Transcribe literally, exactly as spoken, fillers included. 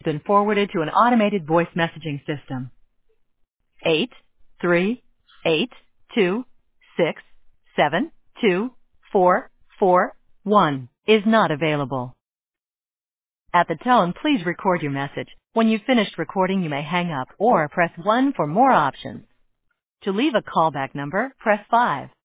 been forwarded to an automated voice messaging system. Eight three eight two six seven two four four one is not available. At the tone, please record your message. When you've finished recording, you may hang up or press one for more options. To leave a callback number, press five.